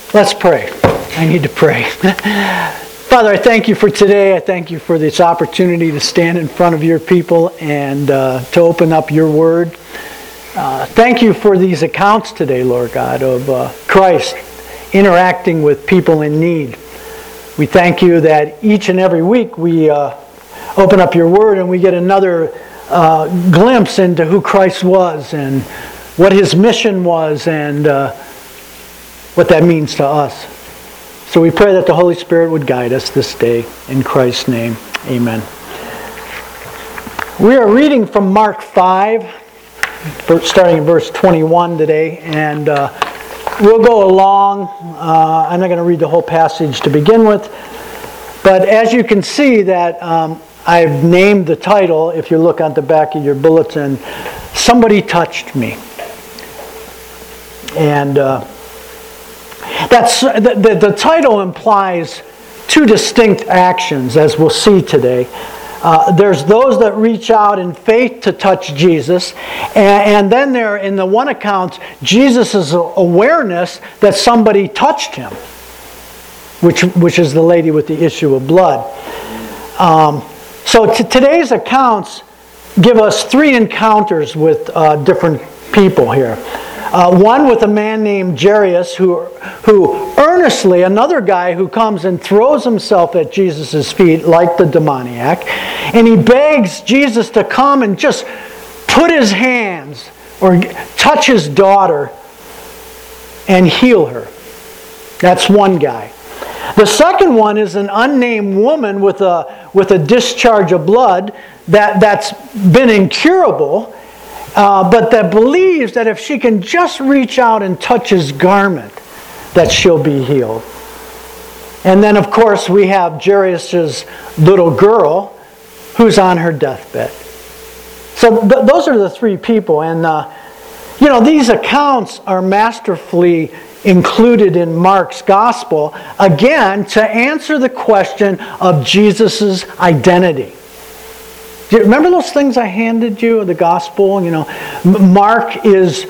Let's pray. I need to pray. Father, I thank you for today. I thank you for this opportunity to stand in front of your people and to open up your word. Thank you for these accounts today, Lord God, of Christ interacting with people in need. We thank you that each and every week we open up your word and we get another glimpse into who Christ was and what his mission was and what that means to us. So we pray that the Holy Spirit would guide us this day. In Christ's name, amen. We are reading from Mark 5, starting in verse 21 today, and we'll go along. I'm not going to read the whole passage to begin with, but as you can see that I've named the title, if you look on the back of your bulletin, Somebody Touched Me. And the title implies two distinct actions, as we'll see today. There's those that reach out in faith to touch Jesus, and then there, in the one account, Jesus' awareness that somebody touched him, which is the lady with the issue of blood. So today's accounts give us three encounters with different people here. One with a man named Jairus who earnestly, another guy who comes and throws himself at Jesus' feet like the demoniac, and he begs Jesus to come and just put his hands or touch his daughter and heal her. That's one guy. The second one is an unnamed woman with a discharge of blood that's been incurable, but that believes that if she can just reach out and touch his garment, that she'll be healed. And then, of course, we have Jairus' little girl who's on her deathbed. So those are the three people. And, these accounts are masterfully included in Mark's gospel, again, to answer the question of Jesus' identity. Do you remember those things I handed you, the gospel? Mark is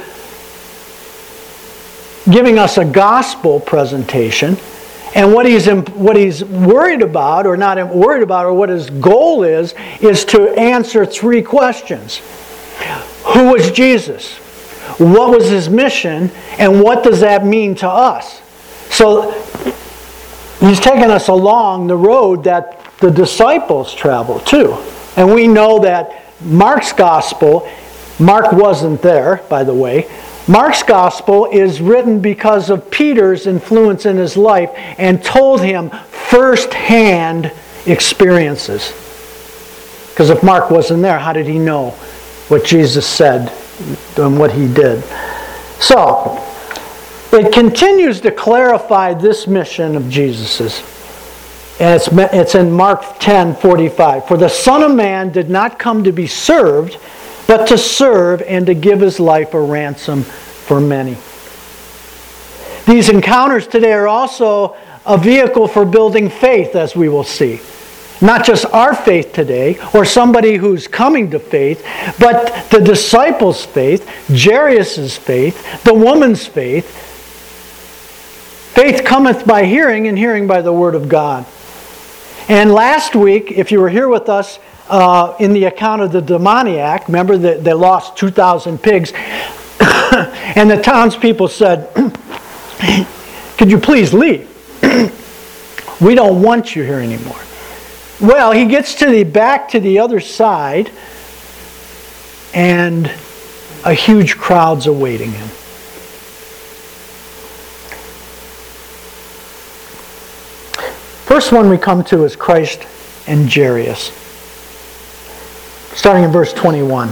giving us a gospel presentation, and what he's worried about, or not worried about, or what his goal is to answer three questions. Who was Jesus? What was his mission? And what does that mean to us? So he's taken us along the road that the disciples traveled too. And we know that Mark's gospel, Mark wasn't there, by the way. Mark's gospel is written because of Peter's influence in his life and told him first-hand experiences. Because if Mark wasn't there, how did he know what Jesus said and what he did? So, it continues to clarify this mission of Jesus's. And it's in Mark 10:45. For the Son of Man did not come to be served, but to serve and to give his life a ransom for many. These encounters today are also a vehicle for building faith, as we will see. Not just our faith today, or somebody who's coming to faith, but the disciples' faith, Jairus' faith, the woman's faith. Faith cometh by hearing, and hearing by the word of God. And last week, if you were here with us in the account of the demoniac, remember that they lost 2,000 pigs, and the townspeople said, could you please leave? We don't want you here anymore. Well, he gets back to the other side, and a huge crowd's awaiting him. First one we come to is Christ and Jairus. Starting in verse 21.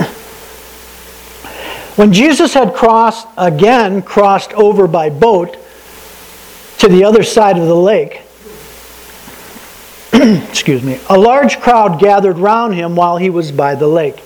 When Jesus had crossed over by boat to the other side of the lake, excuse me, a large crowd gathered round him while he was by the lake.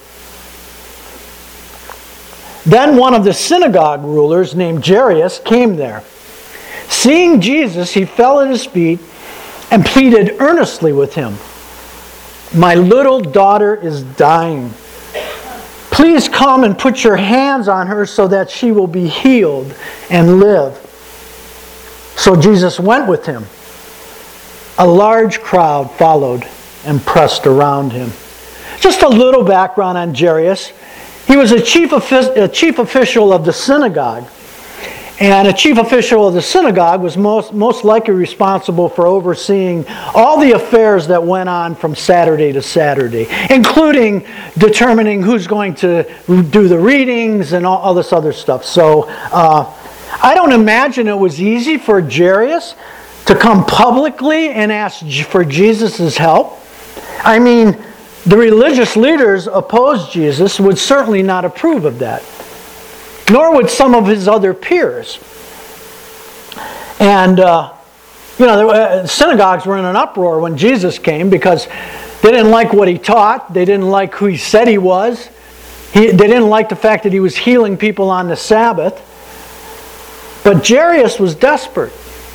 Then one of the synagogue rulers named Jairus came there. Seeing Jesus, he fell at his feet and pleaded earnestly with him. My little daughter is dying. Please come and put your hands on her so that she will be healed and live. So Jesus went with him. A large crowd followed and pressed around him. Just a little background on Jairus. He was a chief official of the synagogue. And a chief official of the synagogue was most likely responsible for overseeing all the affairs that went on from Saturday to Saturday, including determining who's going to do the readings and all this other stuff. So I don't imagine it was easy for Jairus to come publicly and ask for Jesus' help. I mean, the religious leaders opposed Jesus, would certainly not approve of that. Nor would some of his other peers. And, synagogues were in an uproar when Jesus came because they didn't like what he taught. They didn't like who he said he was. They didn't like the fact that he was healing people on the Sabbath. But Jairus was desperate.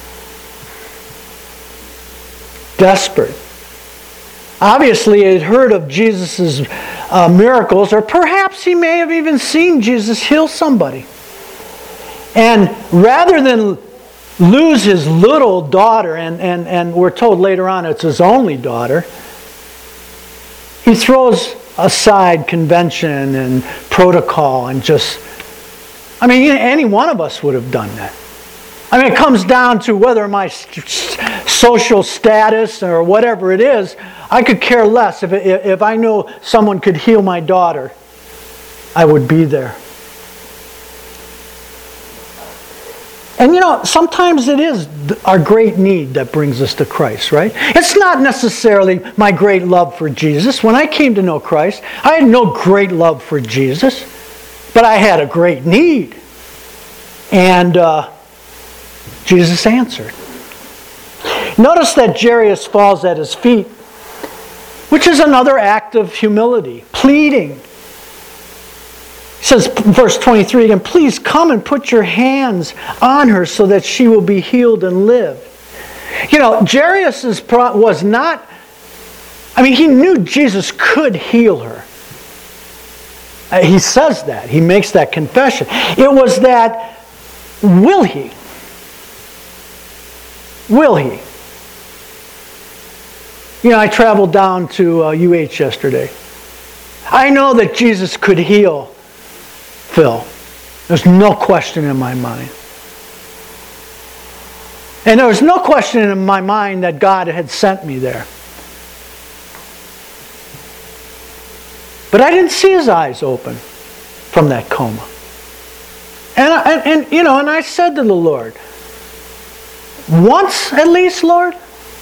Desperate. Obviously, he had heard of Jesus' miracles, or perhaps he may have even seen Jesus heal somebody. And rather than lose his little daughter, and we're told later on it's his only daughter, he throws aside convention and protocol and any one of us would have done that. It comes down to whether my social status or whatever it is, I could care less. If I know someone could heal my daughter, I would be there. And sometimes it is our great need that brings us to Christ, right? It's not necessarily my great love for Jesus. When I came to know Christ, I had no great love for Jesus, but I had a great need. And Jesus answered. Notice that Jairus falls at his feet, which is another act of humility, pleading. He says, verse 23 again, please come and put your hands on her so that she will be healed and live. Jairus was not, he knew Jesus could heal her. He says that. He makes that confession. It was that, will he? Will he? I traveled down to UH yesterday. I know that Jesus could heal Phil. There's no question in my mind. And there was no question in my mind that God had sent me there. But I didn't see his eyes open from that coma. And I said to the Lord, once at least, Lord?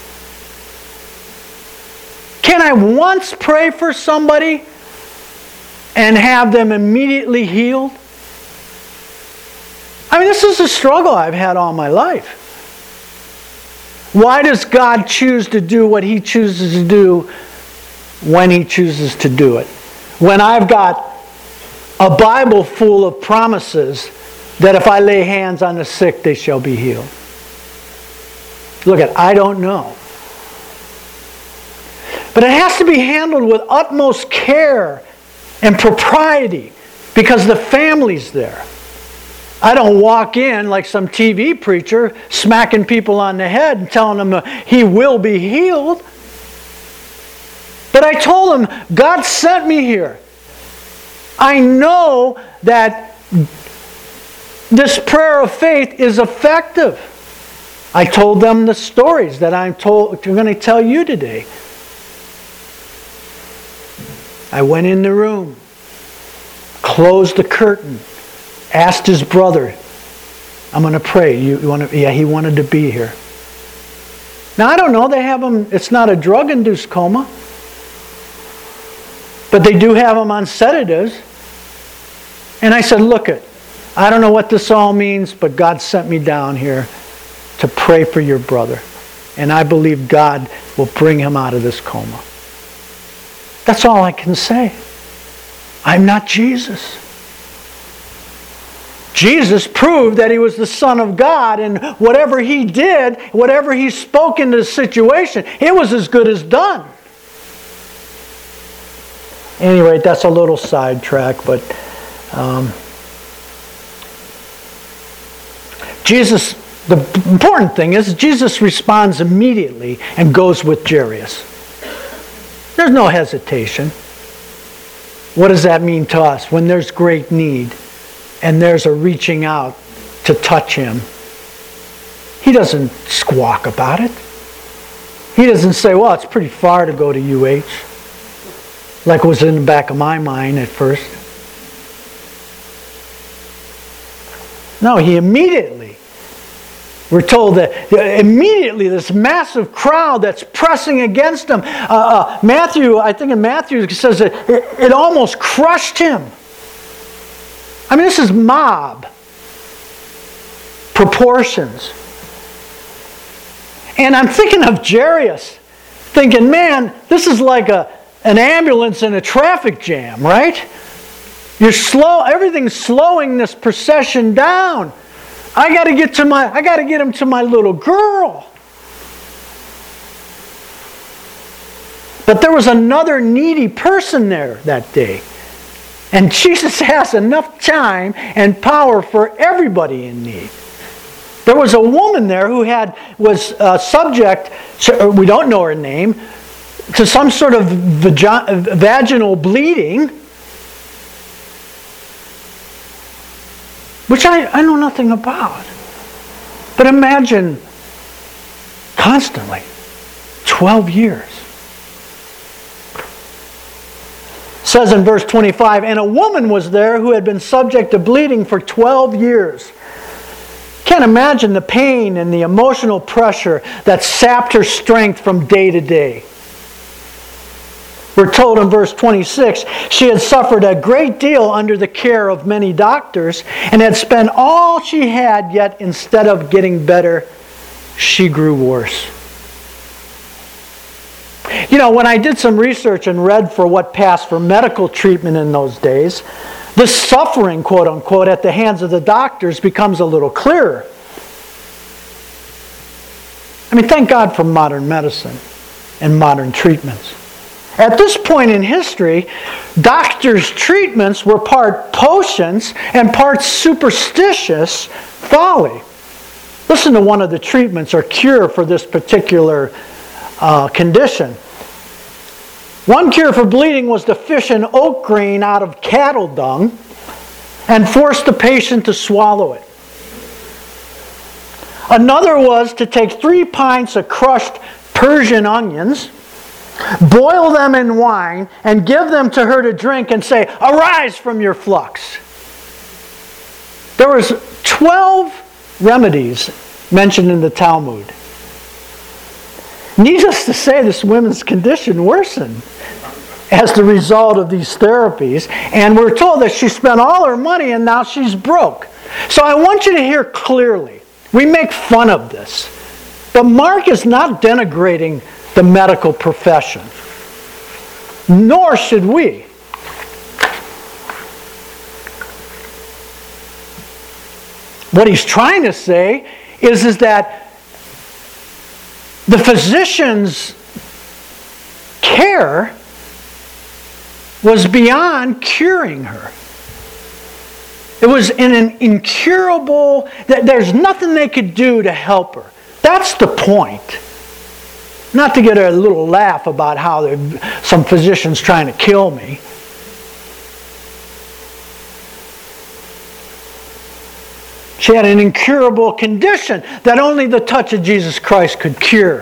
Can I once pray for somebody and have them immediately healed? This is a struggle I've had all my life. Why does God choose to do what he chooses to do when he chooses to do it? When I've got a Bible full of promises that if I lay hands on the sick, they shall be healed. Look, I don't know. But it has to be handled with utmost care and propriety because the family's there. I don't walk in like some TV preacher smacking people on the head and telling them he will be healed. But I told him, God sent me here. I know that this prayer of faith is effective. I told them the stories that I'm going to tell you today. I went in the room, closed the curtain, asked his brother, I'm going to pray. You want to? Yeah, he wanted to be here. Now, I don't know. They have him, it's not a drug-induced coma. But they do have him on sedatives. And I said, look, I don't know what this all means, but God sent me down here to pray for your brother. And I believe God will bring him out of this coma. That's all I can say. I'm not Jesus. Jesus proved that he was the Son of God, and whatever he did, whatever he spoke into the situation, it was as good as done. Anyway, that's a little sidetrack, but Jesus The important thing is Jesus responds immediately and goes with Jairus. There's no hesitation. What does that mean to us when there's great need and there's a reaching out to touch him? He doesn't squawk about it. He doesn't say, well, it's pretty far to go to UH, like was in the back of my mind at first. No, he immediately, we're told that immediately this massive crowd that's pressing against him. Matthew, I think in Matthew, it says that it almost crushed him. I mean, this is mob proportions. And I'm thinking of Jairus, thinking, man, this is like an ambulance in a traffic jam, right? You're slow, everything's slowing this procession down. I got to get him to my little girl. But there was another needy person there that day. And Jesus has enough time and power for everybody in need. There was a woman there who was subject to, we don't know her name, to some sort of vaginal bleeding, which I know nothing about. But imagine constantly, 12 years. It says in verse 25, and a woman was there who had been subject to bleeding for 12 years. Can't imagine the pain and the emotional pressure that sapped her strength from day to day. We're told in verse 26, she had suffered a great deal under the care of many doctors and had spent all she had, yet instead of getting better, she grew worse. You know, when I did some research and read for what passed for medical treatment in those days, the suffering, quote unquote, at the hands of the doctors becomes a little clearer. I mean, thank God for modern medicine and modern treatments. At this point in history, doctors' treatments were part potions and part superstitious folly. Listen to one of the treatments or cure for this particular condition. One cure for bleeding was to fish an oat grain out of cattle dung and force the patient to swallow it. Another was to take 3 pints of crushed Persian onions, boil them in wine, and give them to her to drink and say, arise from your flux. There was 12 remedies mentioned in the Talmud. Needless to say, this woman's condition worsened as the result of these therapies. And we're told that she spent all her money and now she's broke. So I want you to hear clearly. We make fun of this. But Mark is not denigrating the medical profession. Nor should we. What he's trying to say is that the physician's care was beyond curing her. It was in an incurable, that there's nothing they could do to help her. That's the point. Not to get a little laugh about how some physicians trying to kill me. She had an incurable condition that only the touch of Jesus Christ could cure.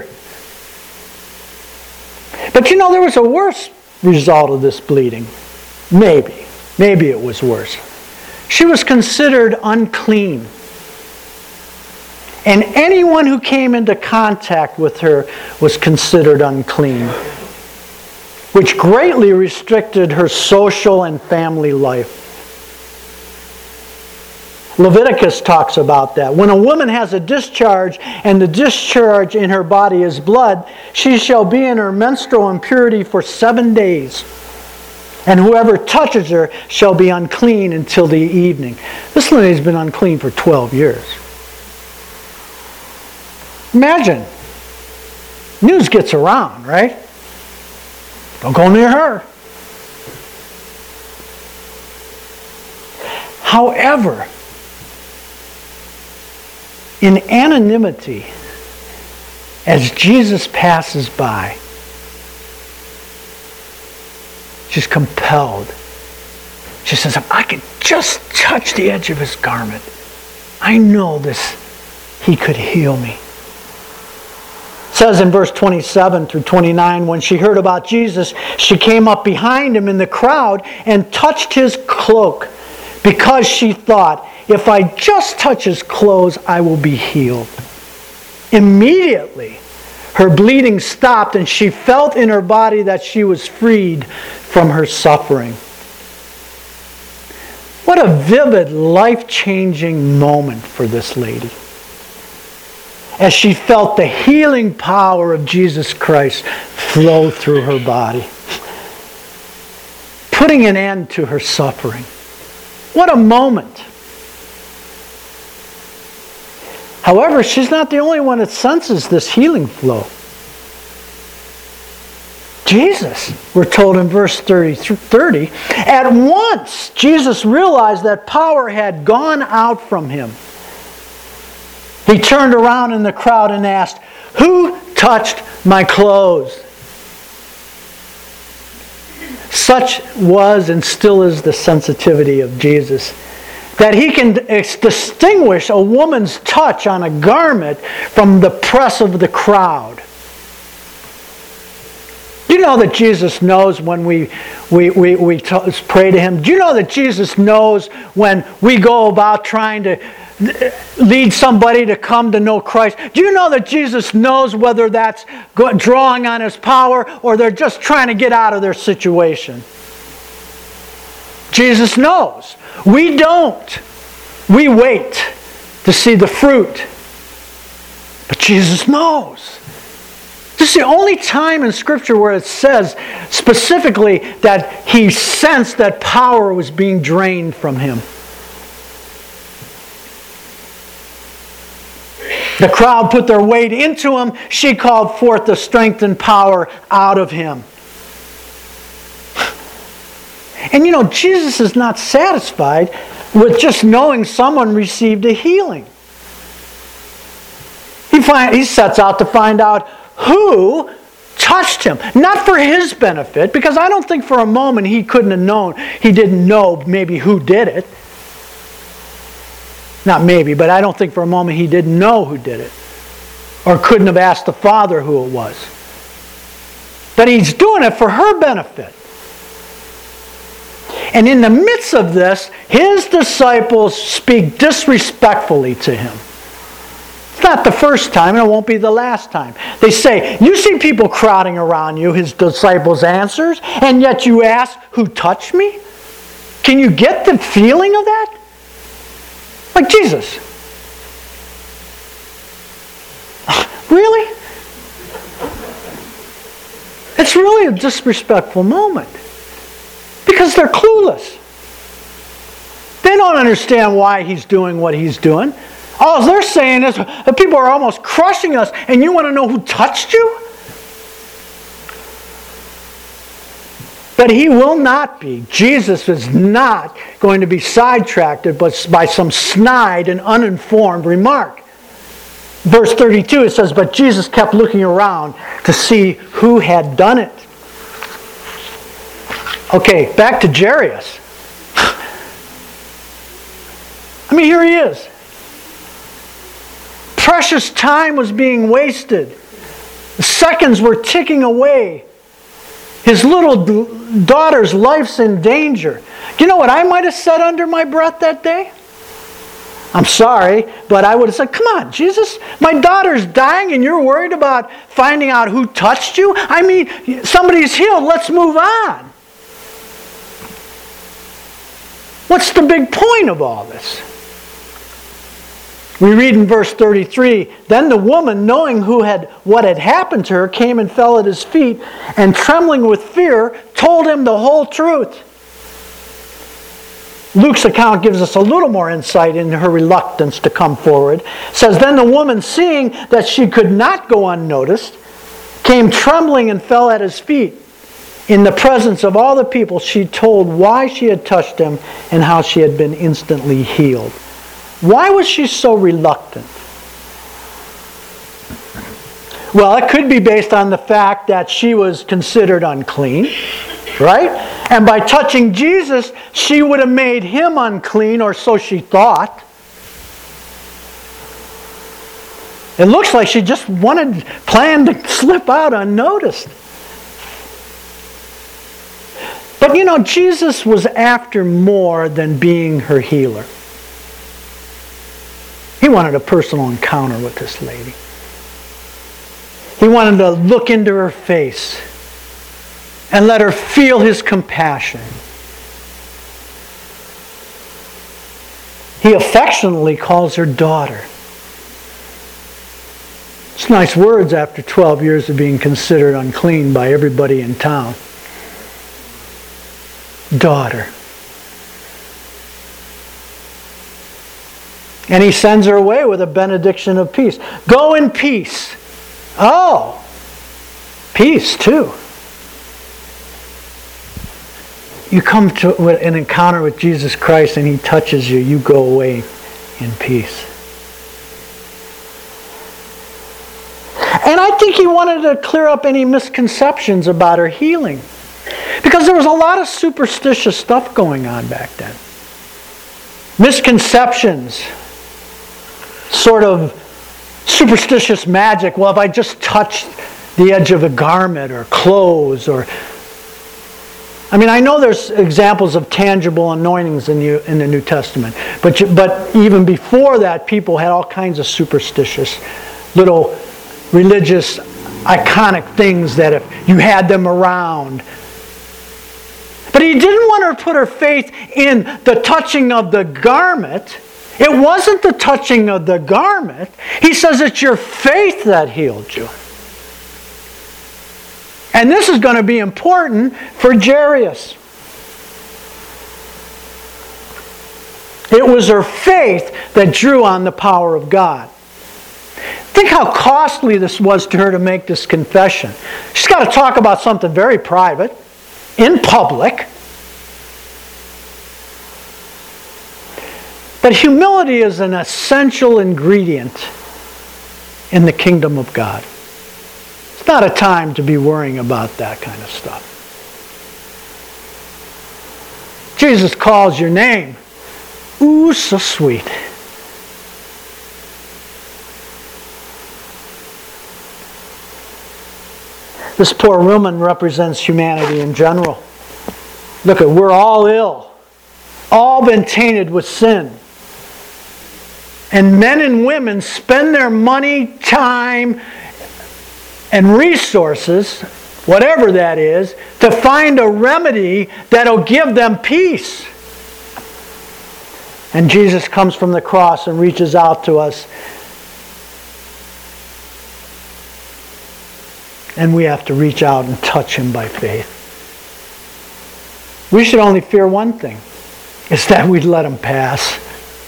But you know, there was a worse result of this bleeding. Maybe it was worse. She was considered unclean. And anyone who came into contact with her was considered unclean, which greatly restricted her social and family life. Leviticus talks about that. When a woman has a discharge and the discharge in her body is blood, she shall be in her menstrual impurity for 7 days. And whoever touches her shall be unclean until the evening. This lady's been unclean for 12 years. Imagine. News gets around, right? Don't go near her. However, in anonymity, as Jesus passes by, she's compelled. She says, if I could just touch the edge of his garment, I know he could heal me. It says in verse 27 through 29, when she heard about Jesus, she came up behind him in the crowd and touched his cloak, because she thought, if I just touch his clothes, I will be healed. Immediately, her bleeding stopped, and she felt in her body that she was freed from her suffering. What a vivid, life-changing moment for this lady, as she felt the healing power of Jesus Christ flow through her body, putting an end to her suffering. What a moment. However, she's not the only one that senses this healing flow. Jesus, we're told in verse 30, at once Jesus realized that power had gone out from him. He turned around in the crowd and asked, "Who touched my clothes?" Such was and still is the sensitivity of Jesus, that he can distinguish a woman's touch on a garment from the press of the crowd. Do you know that Jesus knows when we pray to him? Do you know that Jesus knows when we go about trying to lead somebody to come to know Christ? Do you know that Jesus knows whether that's drawing on his power or they're just trying to get out of their situation? Jesus knows. We don't. We wait to see the fruit. But Jesus knows. This is the only time in Scripture where it says specifically that he sensed that power was being drained from him. The crowd put their weight into him. She called forth the strength and power out of him. And you know, Jesus is not satisfied with just knowing someone received a healing. He sets out to find out who touched him. Not for his benefit, because I don't think for a moment he couldn't have known. He didn't know maybe who did it. Not maybe, but I don't think for a moment he didn't know who did it. Or couldn't have asked the Father who it was. But he's doing it for her benefit. And in the midst of this, his disciples speak disrespectfully to him. It's not the first time, and it won't be the last time. They say, "You see people crowding around you," his disciples answers, "and yet you ask, 'Who touched me?'" Can you get the feeling of that? Like, Jesus. Really? It's really a disrespectful moment. Because they're clueless. They don't understand why he's doing what he's doing. All they're saying is, people are almost crushing us, and you want to know who touched you? But he will not be. Jesus is not going to be sidetracked by some snide and uninformed remark. Verse 32, it says, "But Jesus kept looking around to see who had done it." Okay, back to Jairus. I mean, here he is. Precious time was being wasted. The seconds were ticking away. His little daughter's life's in danger. Do you know what I might have said under my breath that day? I'm sorry, but I would have said, "Come on, Jesus, my daughter's dying and you're worried about finding out who touched you? I mean, somebody's healed, let's move on." What's the big point of all this? We read in verse 33, "Then the woman, knowing what had happened to her, came and fell at his feet, and trembling with fear, told him the whole truth." Luke's account gives us a little more insight into her reluctance to come forward. It says, "Then the woman, seeing that she could not go unnoticed, came trembling and fell at his feet. In the presence of all the people, she told why she had touched him and how she had been instantly healed." Why was she so reluctant? Well, it could be based on the fact that she was considered unclean, right? And by touching Jesus, she would have made him unclean, or so she thought. It looks like she just planned to slip out unnoticed. But you know, Jesus was after more than being her healer. He wanted a personal encounter with this lady. He wanted to look into her face and let her feel his compassion. He affectionately calls her daughter. It's nice words after 12 years of being considered unclean by everybody in town. Daughter. And he sends her away with a benediction of peace. Go in peace. Oh, peace too. You come to an encounter with Jesus Christ and he touches you, you go away in peace. And I think he wanted to clear up any misconceptions about her healing. Because there was a lot of superstitious stuff going on back then. Misconceptions. Sort of superstitious magic. Well, if I just touch the edge of a garment or clothes, or... I mean, I know there's examples of tangible anointings in the New Testament. But even before that, people had all kinds of superstitious little religious, iconic things that if you had them around. But he didn't want her to put her faith in the touching of the garment. It wasn't the touching of the garment. He says it's your faith that healed you. And this is going to be important for Jairus. It was her faith that drew on the power of God. Think how costly this was to her to make this confession. She's got to talk about something very private, in public. But humility is an essential ingredient in the kingdom of God. It's not a time to be worrying about that kind of stuff. Jesus calls your name. Ooh, so sweet. This poor woman represents humanity in general. Look, we're all ill. All been tainted with sin. And men and women spend their money, time, and resources, whatever that is, to find a remedy that'll give them peace. And Jesus comes from the cross and reaches out to us. And we have to reach out and touch him by faith. We should only fear one thing, is that we'd let him pass.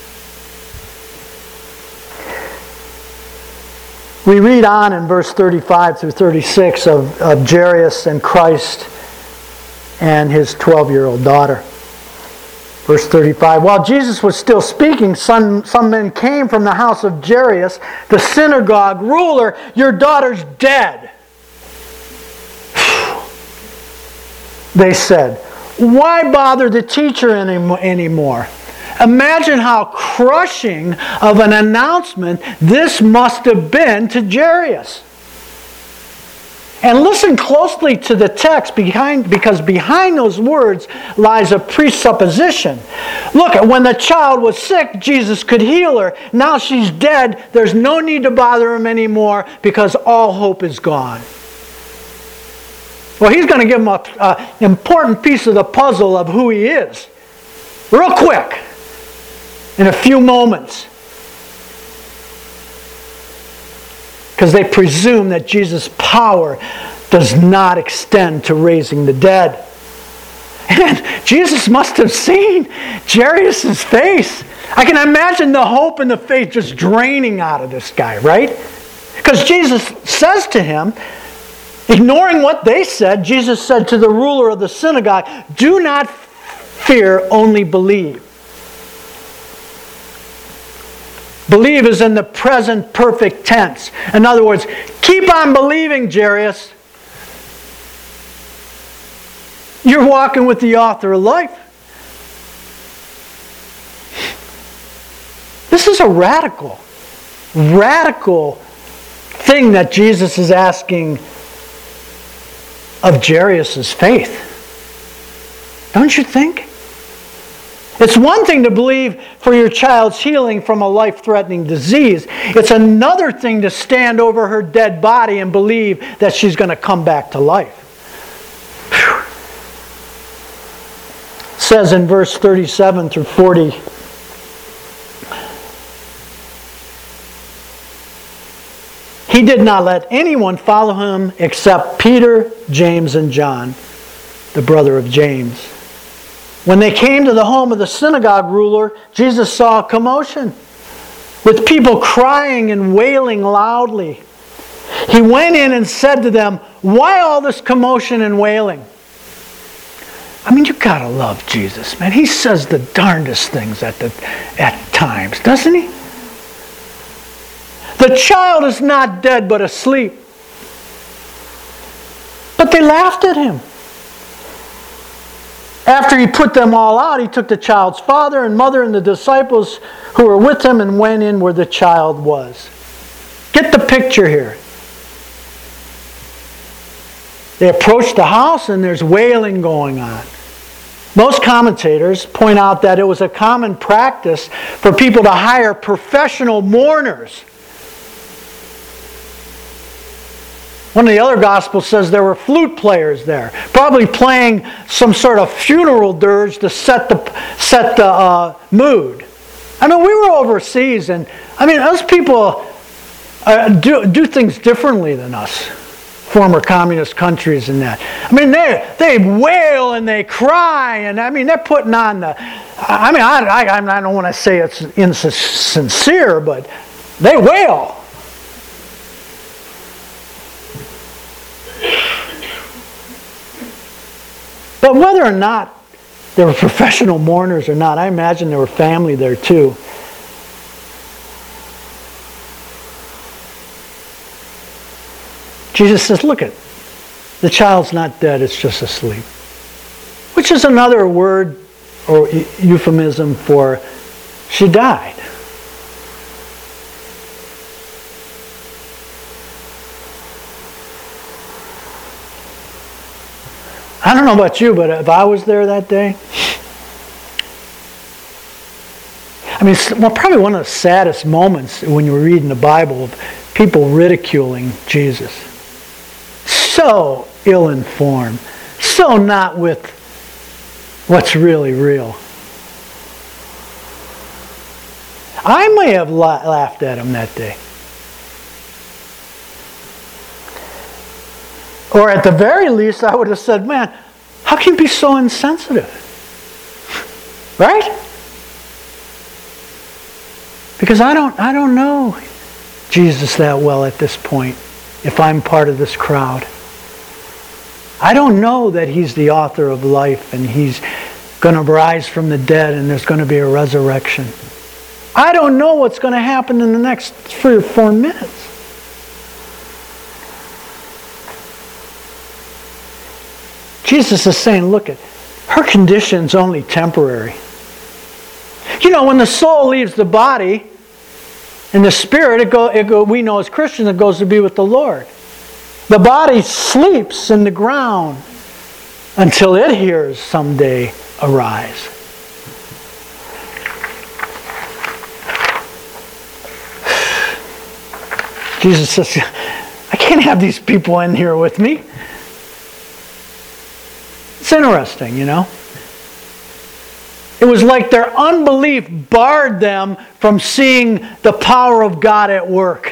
We read on in verse 35 through 36 of Jairus and Christ and his 12-year-old daughter. Verse 35, while Jesus was still speaking, some men came from the house of Jairus, the synagogue ruler. Your daughter's dead. They said, why bother the teacher anymore? Imagine how crushing of an announcement this must have been to Jairus. And listen closely to the text because behind those words lies a presupposition. Look, when the child was sick, Jesus could heal her. Now she's dead. There's no need to bother him anymore because all hope is gone. Well, he's going to give him an important piece of the puzzle of who he is. Real quick. In a few moments. Because they presume that Jesus' power does not extend to raising the dead. And Jesus must have seen Jairus' face. I can imagine the hope and the faith just draining out of this guy, right? Because Jesus says to him, ignoring what they said, Jesus said to the ruler of the synagogue, do not fear, only believe. Believe is in the present perfect tense. In other words, keep on believing, Jairus. You're walking with the author of life. This is a radical thing that Jesus is asking of Jairus' faith. Don't you think? It's one thing to believe for your child's healing from a life-threatening disease. It's another thing to stand over her dead body and believe that she's going to come back to life. Whew. It says in verse 37 through 40, he did not let anyone follow him except Peter, James, and John, the brother of James. When they came to the home of the synagogue ruler, Jesus saw a commotion with people crying and wailing loudly. He went in and said to them, "Why all this commotion and wailing?" I mean, you gotta love Jesus, man. He says the darndest things at times, doesn't he? The child is not dead but asleep. But they laughed at him. After he put them all out, he took the child's father and mother and the disciples who were with him and went in where the child was. Get the picture here. They approached the house and there's wailing going on. Most commentators point out that it was a common practice for people to hire professional mourners. One of the other Gospels says there were flute players there, probably playing some sort of funeral dirge to set the mood. I mean, we were overseas, and I mean, those people do things differently than us, former communist countries and that. I mean, they wail and they cry, and I mean, they're putting on the. I mean, I don't want to say it's insincere, but they wail. But whether or not there were professional mourners or not, I imagine there were family there too. Jesus says, look it, the child's not dead, it's just asleep. Which is another word or euphemism for she died. I don't know about you, but if I was there that day, I mean, well, probably one of the saddest moments when you were reading the Bible of people ridiculing Jesus. So ill-informed, so not with what's really real. I may have laughed at him that day. Or at the very least, I would have said, man, how can you be so insensitive? Right? Because I don't know Jesus that well at this point if I'm part of this crowd. I don't know that he's the author of life and he's going to rise from the dead and there's going to be a resurrection. I don't know what's going to happen in the next 3 or 4 minutes. Jesus is saying, look, her condition's only temporary. You know, when the soul leaves the body, and the spirit, we know as Christians, it goes to be with the Lord. The body sleeps in the ground until it hears someday arise. Jesus says, I can't have these people in here with me. It's interesting, you know. It was like their unbelief barred them from seeing the power of God at work.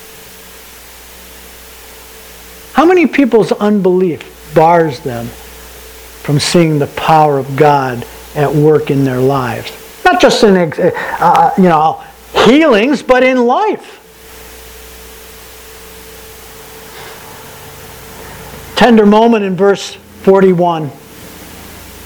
How many people's unbelief bars them from seeing the power of God at work in their lives? Not just in healings, but in life. Tender moment in verse 41.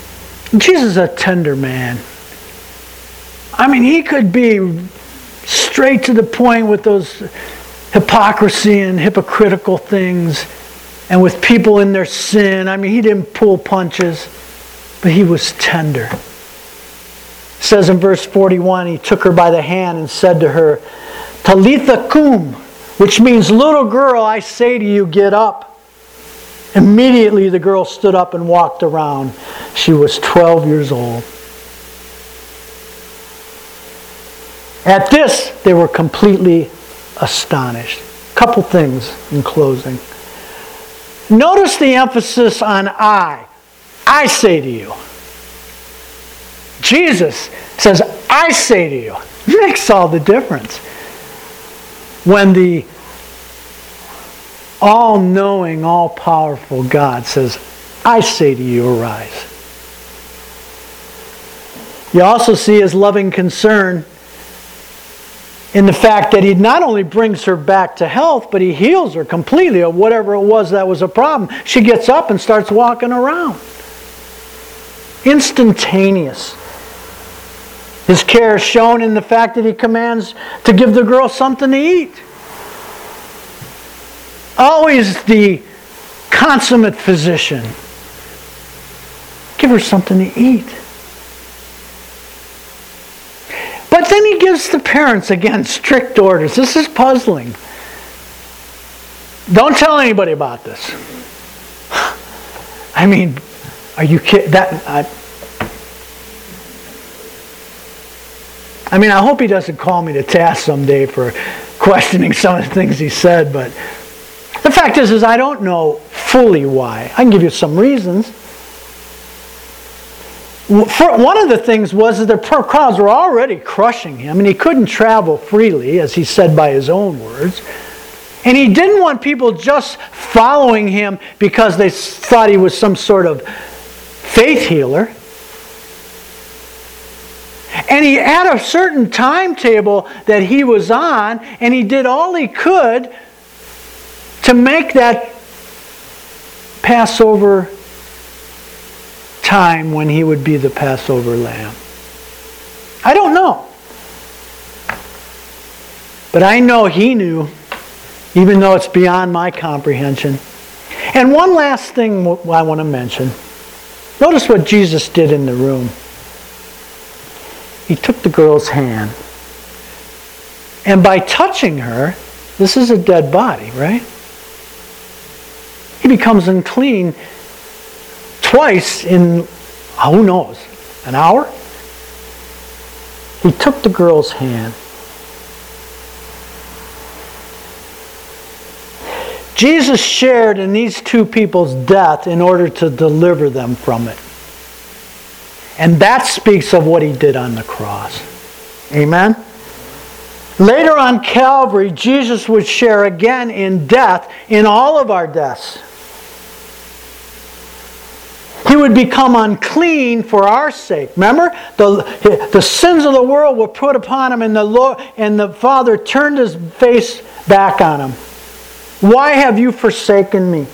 Jesus is a tender man. I mean, he could be straight to the point with those hypocrisy and hypocritical things, and with people in their sin. I mean, he didn't pull punches, but he was tender. It says in verse 41, he took her by the hand and said to her, Talitha cum, which means, little girl, I say to you, get up. Immediately the girl stood up and walked around. She was 12 years old. At this, they were completely astonished. Couple things in closing. Notice the emphasis on I. I say to you. Jesus says, I say to you. It makes all the difference. When the all-knowing, all-powerful God says, I say to you, arise. You also see his loving concern in the fact that he not only brings her back to health, but he heals her completely of whatever it was that was a problem. She gets up and starts walking around. Instantaneous. His care is shown in the fact that he commands to give the girl something to eat. Always the consummate physician. Give her something to eat. But then he gives the parents, again, strict orders. This is puzzling. Don't tell anybody about this. I mean, are you kidding? I hope he doesn't call me to task someday for questioning some of the things he said, but the fact is I don't know fully why. I can give you some reasons. One of the things was that the crowds were already crushing him, and he couldn't travel freely, as he said by his own words. And he didn't want people just following him because they thought he was some sort of faith healer. And he had a certain timetable that he was on, and he did all he could to make that Passover time when he would be the Passover lamb. I don't know. But I know he knew, even though it's beyond my comprehension. And one last thing I want to mention. Notice what Jesus did in the room. He took the girl's hand. And by touching her, this is a dead body, right? He becomes unclean twice in, who knows, an hour? He took the girl's hand. Jesus shared in these two people's death in order to deliver them from it. And that speaks of what he did on the cross. Amen? Later on Calvary, Jesus would share again in death, in all of our deaths. He would become unclean for our sake. Remember? The sins of the world were put upon him, and the Father turned his face back on him. Why have you forsaken me?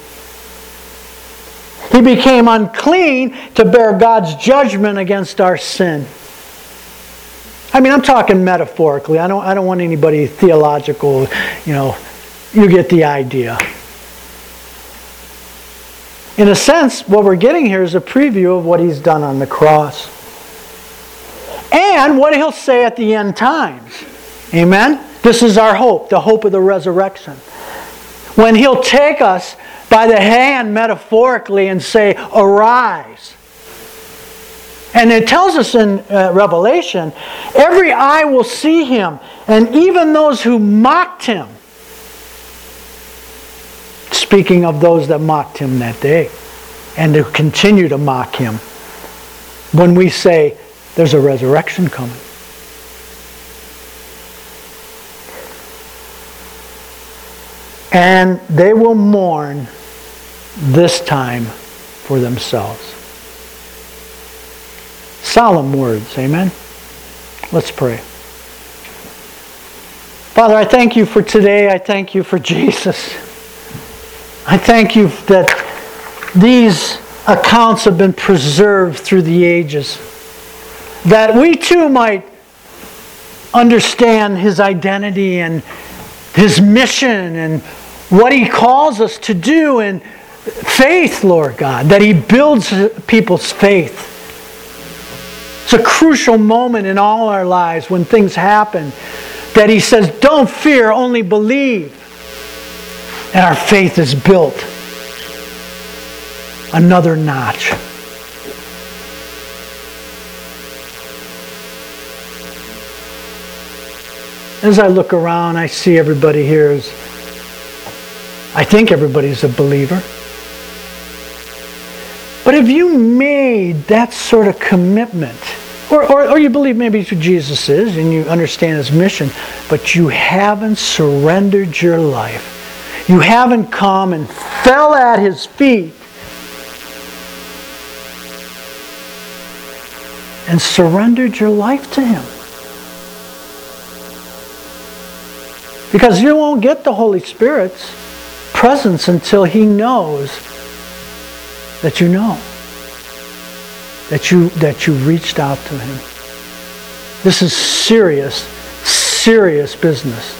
He became unclean to bear God's judgment against our sin. I'm talking metaphorically. I don't want anybody theological, you get the idea. In a sense, what we're getting here is a preview of what he's done on the cross. And what he'll say at the end times. Amen? This is our hope, the hope of the resurrection. When he'll take us by the hand metaphorically and say, arise. And it tells us in Revelation, every eye will see him, and even those who mocked him. Speaking of those that mocked him that day, and who continue to mock him, when we say there's a resurrection coming. And they will mourn this time for themselves. Solemn words, amen? Let's pray. Father, I thank you for today. I thank you for Jesus. I thank you that these accounts have been preserved through the ages. That we too might understand His identity and His mission and what He calls us to do, and faith, Lord God, that He builds people's faith. It's a crucial moment in all our lives when things happen that He says, don't fear, only believe. And our faith is built another notch. As I look around, I see everybody here is, I think everybody's a believer. But have you made that sort of commitment? Or you believe maybe who Jesus is and you understand His mission, but you haven't surrendered your life. You haven't come and fell at His feet and surrendered your life to Him. Because you won't get the Holy Spirit's presence until He knows that you know. That you reached out to Him. This is serious, serious business.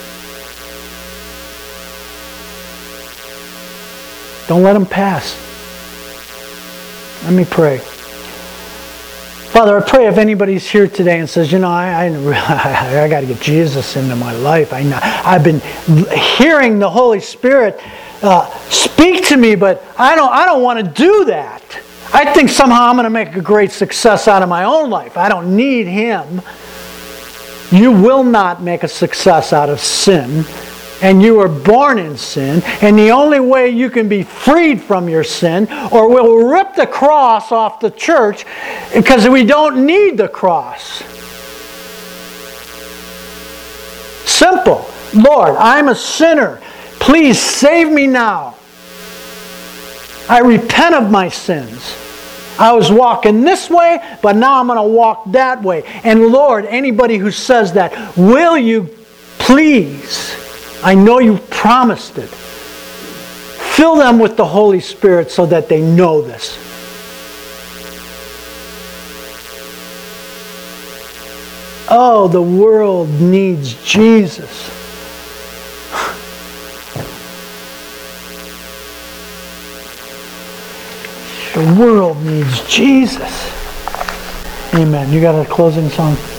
Don't let them pass. Let me pray. Father, I pray if anybody's here today and says, I got to get Jesus into my life. I've been hearing the Holy Spirit speak to me, but I don't want to do that. I think somehow I'm going to make a great success out of my own life. I don't need Him. You will not make a success out of sin. And you were born in sin. And the only way you can be freed from your sin, or we'll rip the cross off the church, because we don't need the cross. Simple. Lord, I'm a sinner. Please save me now. I repent of my sins. I was walking this way, but now I'm going to walk that way. And Lord, anybody who says that, will you please, I know you promised it, fill them with the Holy Spirit so that they know this. Oh, the world needs Jesus. The world needs Jesus. Amen. You got a closing song?